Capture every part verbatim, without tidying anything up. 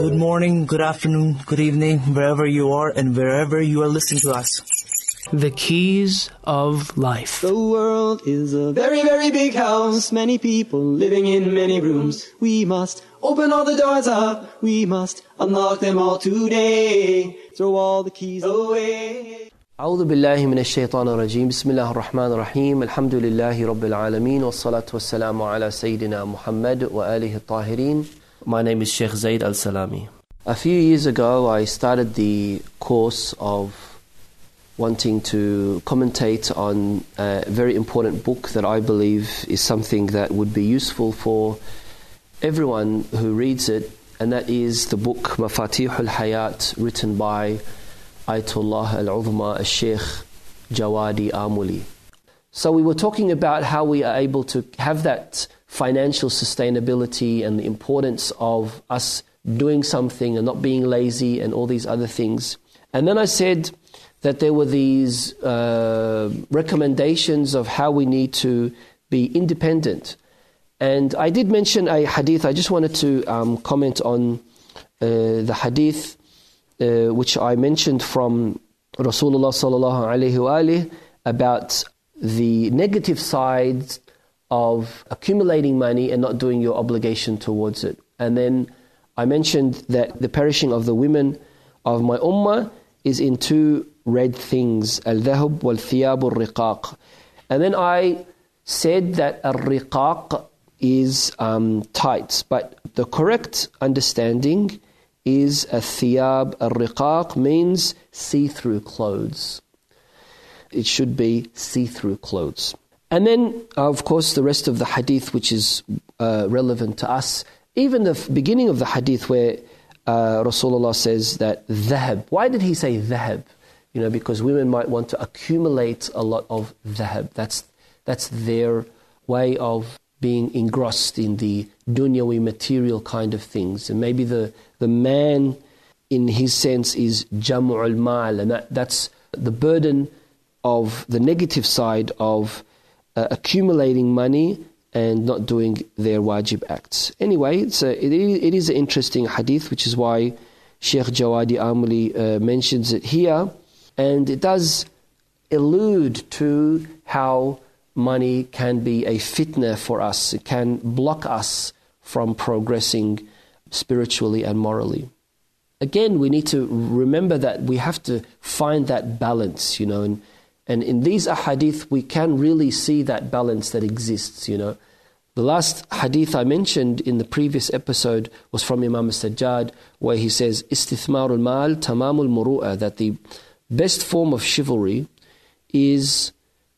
Good morning, good afternoon, good evening, wherever you are and wherever you are listening to us. The keys of life. The world is a very, very big house. Many people living in many rooms. We must open all the doors up. We must unlock them all today. Throw all the keys away. أعوذ بالله من الشيطان الرجيم بسم الله الرحمن الرحيم الحمد لله رب العالمين والصلاة والسلام على سيدنا محمد وآله الطاهرين. My name is Sheikh Zaid Al-Salami. A few years ago I started the course of wanting to commentate on a very important book that I believe is something that would be useful for everyone who reads it, and that is the book Mafatih al-Hayat, written by Ayatollah Al-Uzma Al-Sheikh Jawadi Amuli. So we were talking about how we are able to have that financial sustainability and the importance of us doing something and not being lazy and all these other things. And then I said that there were these uh, recommendations of how we need to be independent. And I did mention a hadith. I just wanted to um, comment on uh, the hadith uh, which I mentioned from Rasulullah sallallahu alayhi wa alihi about the negative sides of accumulating money and not doing your obligation towards it. And then I mentioned that the perishing of the women of my ummah is in two red things, al-dhahab wal-thiyab al-riqaq. And then I said that al-riqaq is um, tights, but the correct understanding is al-thiyab al-riqaq means see-through clothes. It should be see-through clothes. And then, of course, the rest of the hadith which is uh, relevant to us, even the f- beginning of the hadith where uh, Rasulullah says that dhahab. Why did he say dhahab? You know, because women might want to accumulate a lot of dhahab. That's that's their way of being engrossed in the dunyawi material kind of things. And maybe the, the man, in his sense, is jam'ul mal, and that, that's the burden of the negative side of uh, accumulating money and not doing their wajib acts. Anyway, it's a, it, it is an interesting hadith, which is why Sheikh Jawadi Amuli uh, mentions it here. And it does allude to how money can be a fitna for us. It can block us from progressing spiritually and morally. Again, we need to remember that we have to find that balance, you know, and, and in these ahadith we can really see that balance that exists, you know. The last hadith I mentioned in the previous episode was from Imam As-Sajjad, where he says, Istithmarul mal tamamul muru'ah, that the best form of chivalry is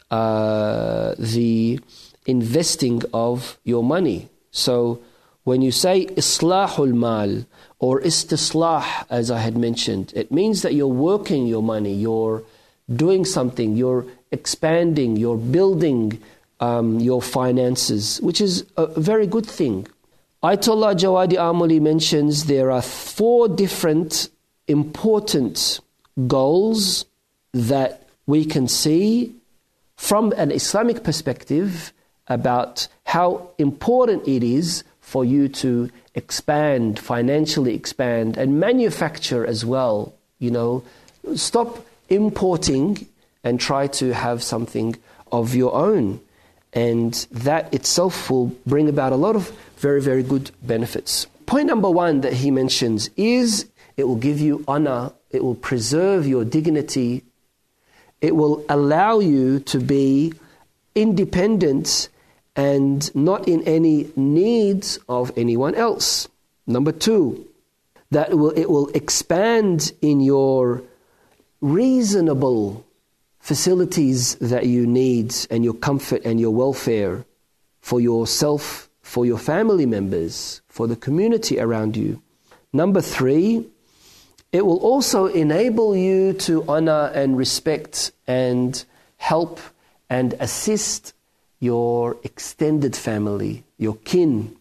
uh, the investing of your money. So when you say islahul mal or istislah, as I had mentioned, it means that you're working your money, you're doing something, you're expanding, you're building um, your finances, which is a very good thing. Ayatollah Jawadi Amuli mentions there are four different important goals that we can see from an Islamic perspective about how important it is for you to expand, financially expand, and manufacture as well. You know, stop importing and try to have something of your own. And that itself will bring about a lot of very, very good benefits. Point number one that he mentions is it will give you honor. It will preserve your dignity. It will allow you to be independent and not in any needs of anyone else. Number two, that it will, it will expand in your reasonable facilities that you need and your comfort and your welfare for yourself, for your family members, for the community around you. Number three, it will also enable you to honor and respect and help and assist your extended family, your kin.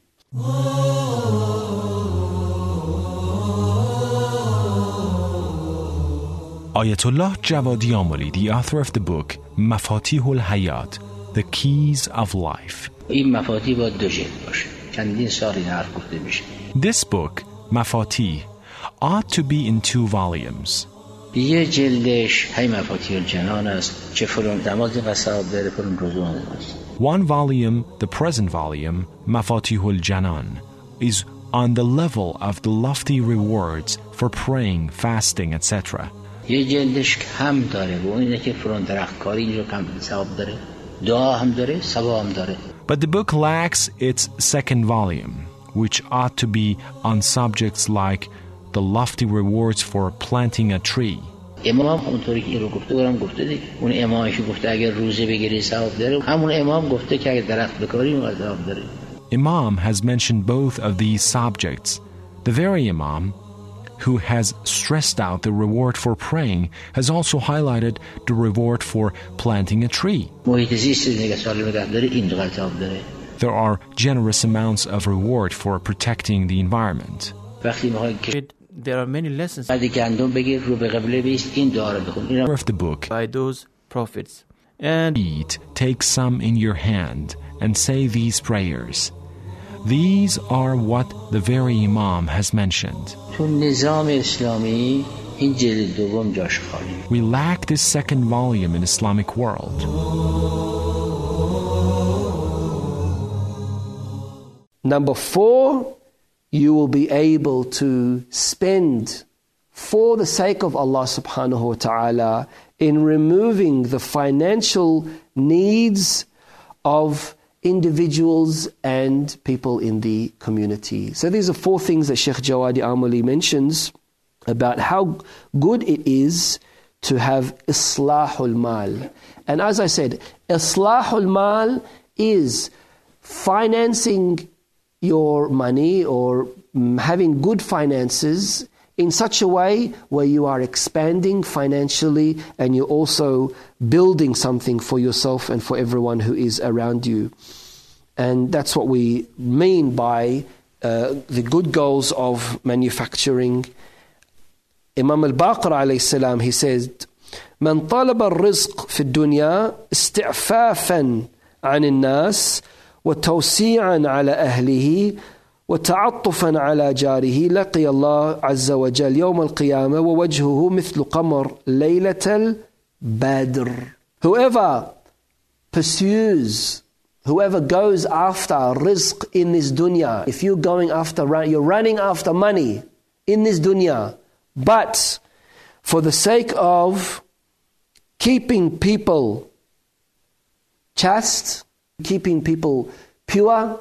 Ayatollah Jawadi Amuli, the author of the book Mafatih al-Hayat, The Keys of Life. این مفاتیح باید دو جلد باشه. چندین سال این حرف گفته میشه. This book, Mafatih, ought to be in two volumes. یه جلدش هی مفاتیح الجنان است که فرون دماغ قصاب داره فرون رضوان است. One volume, the present volume, Mafatihul Janan, is on the level of the lofty rewards for praying, fasting, et cetera. یه جلدش کم داره و اون اینه که فرون درختکاری اینجا کم ثواب داره. دعا هم داره، ثواب هم داره. But the book lacks its second volume, which ought to be on subjects like the lofty rewards for planting a tree. امام اونطوری که این رو گفته برام گفته دیگه. اون امامش گفته اگر روزه بگیری ثواب داره. همون امام گفته که اگر درخت بکاری اون ثواب داره. Imam has mentioned both of these subjects. The very Imam who has stressed out the reward for praying has also highlighted the reward for planting a tree. محیط زیست نگه سالم نگه داره این دو ثواب داره. There are generous amounts of reward for protecting the environment. وقتی میخوای که There are many lessons بعد گندم بگیر رو به قبله بیست این دعا رو بخون. Of the book, by those prophets. And eat, take some in your hand and say these prayers. These are what the very Imam has mentioned. تو نظام اسلامی این جلد دوم جاش خالی. We lack this second volume in Islamic world. Number four, you will be able to spend for the sake of Allah subhanahu wa ta'ala in removing the financial needs of individuals and people in the community. So these are four things that Sheikh Jawadi Amali mentions about how good it is to have islahul mal. And as I said, islahul mal is financing your money or having good finances in such a way where you are expanding financially and you're also building something for yourself and for everyone who is around you. And that's what we mean by uh, the good goals of manufacturing. Imam al-Baqir alayhi salam, he says, من طلب الرزق في الدنيا استعفافا عن الناس وتوسيعا على أهله وتعطفا على جاره لقي الله عز وجل يوم القيامة ووجهه مثل قمر ليلة البدر. Whoever pursues, whoever goes after rizq in this dunya, if you're going after, you're running after money in this dunya, but for the sake of keeping people chaste, keeping people pure,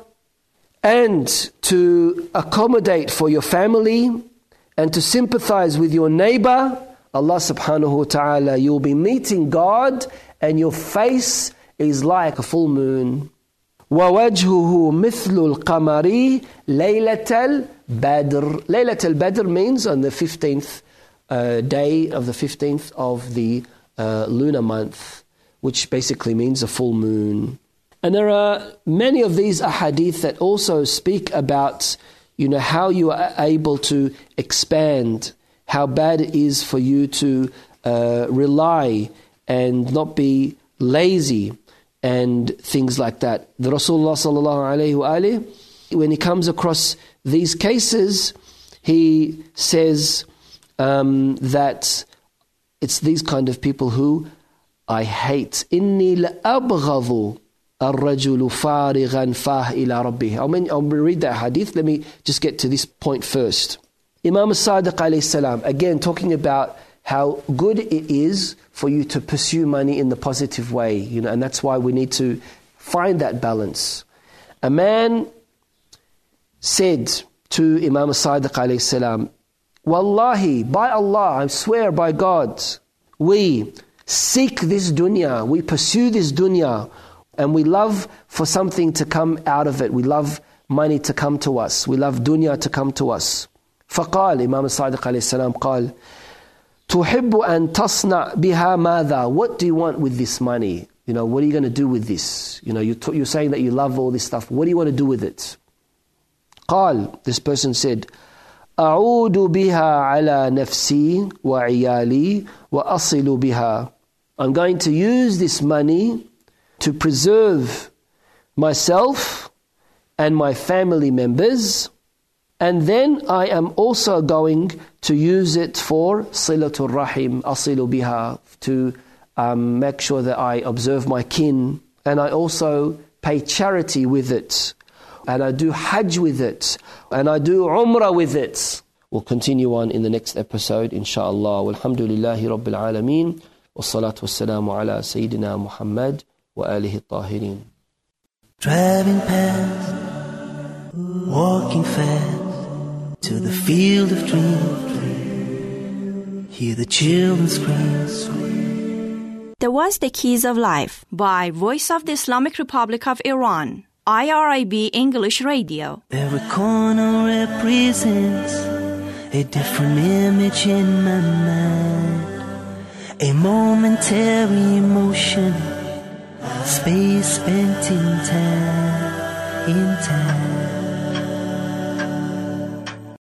and to accommodate for your family and to sympathize with your neighbor, Allah subhanahu wa ta'ala, you'll be meeting God and your face is like a full moon. وَوَجْهُهُ مِثْلُ الْقَمَرِ لَيْلَةَ الْبَدْرِ. Laylat al-Badr means on the fifteenth uh, day of the fifteenth of the uh, lunar month, which basically means a full moon. And there are many of these ahadith that also speak about, you know, how you are able to expand, how bad it is for you to uh, rely and not be lazy and things like that. The Rasulullah sallallahu alayhi wa alayhi, when he comes across these cases, he says um, that it's these kind of people who I hate. إِنِّي لَأَبْغَضُ الرَّجُلُ فَارِغًا فَاهْ إِلَىٰ رَبِّهِ. I'll, mean, I'll read that hadith. Let me just get to this point first. Imam al-Sadiq alayhi salam, again talking about how good it is for you to pursue money in the positive way, you know, and that's why we need to find that balance. A man said to Imam al-Sadiq alayhi salam, Wallahi, by Allah, I swear by God, we seek this dunya, we pursue this dunya, and we love for something to come out of it. We love money to come to us. We love dunya to come to us. فقال, Imam al-Sadiq alayhi salam قال, تحب أن تصنع بها ماذا? What do you want with this money? You know, what are you going to do with this? You know, you're, t- you're saying that you love all this stuff. What do you want to do with it? قال, this person said, أعود بها على نفسي وعيالي وأصل بها. I'm going to use this money to preserve myself and my family members And then I am also going to use it for silatul rahim, asilu biha, to um, make sure that I observe my kin. And I also pay charity with it. And I do hajj with it. And I do umrah with it. We'll continue on in the next episode, inshaAllah. Walhamdulillahi Rabbil Alameen. Wassalatu wassalamu ala Sayyidina Muhammad wa alihi tahirin. Driving past, walking fast, to the field of dreams, hear the children scream. There was The Keys of Life by Voice of the Islamic Republic of Iran, I R I B English Radio. Every corner represents a different image in my mind, a momentary emotion, space spent in time, in time.